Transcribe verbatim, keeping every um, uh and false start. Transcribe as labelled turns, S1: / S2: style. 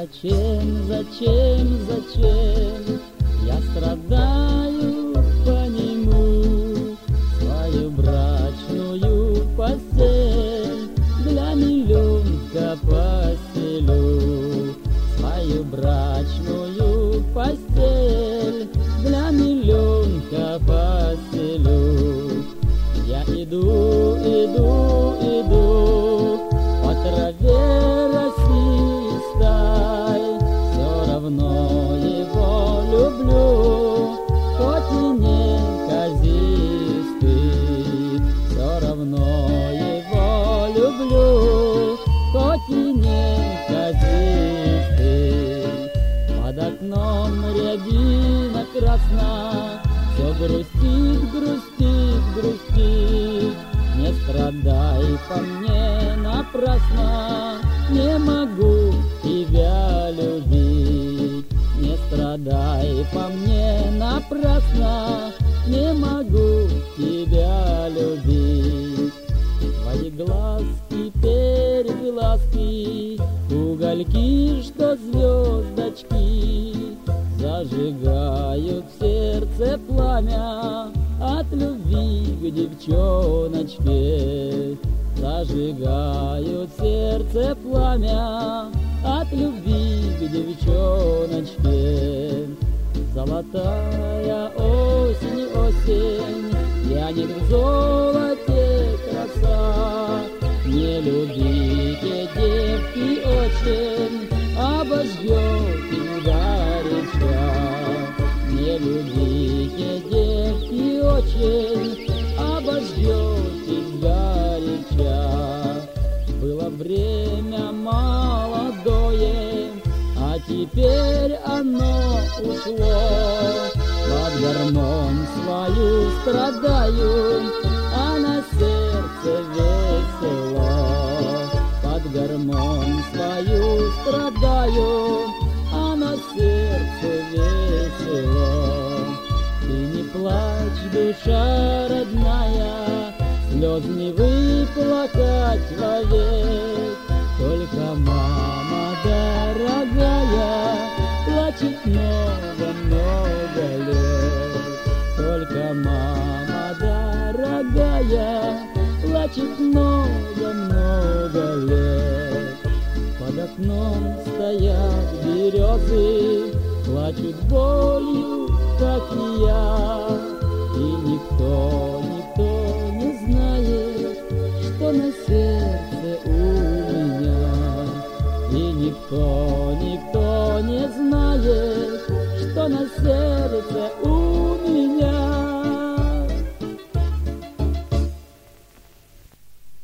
S1: Зачем, зачем, зачем я страдаю по нему? Свою брачную постель для миллионка постелю. Свою брачную постель для миллионка постелю. Я иду, иду, иду по траве росистой, все равно его люблю, хоть и неказистый. Все равно его люблю, хоть и неказистый. Под окном рябина красна, все грустит, грустит, грустит. Не страдай по мне напрасно, не могу тебя любить. Не страдай по мне напрасно, не могу тебя любить. Твои глазки, переглазки, угольки, что звездочки, зажигают в сердце пламя от любви к девчоночке. Зажигают в сердце пламя от любви к девчоночке. Золотая осень, осень, вянет в золоте краса. Не любите, девки, очень, обожгете горяча. Не любите, девки, очень, обожгете горяча. Было время молодое, а теперь оно ушло. Под гармон свою страдаю, а на сердце весело. Под гармон свою страдаю, а на сердце весело. Ты не плачь, душа родная, слез не выплакать вовек. Только мама дорогая плачет много-много лет. Только мама дорогая плачет много-много лет. Под окном стоят березы, плачут болью, как и я. И никто, никто не знает, что на сердце у меня. И никто, никто не знает, что на сердце у меня.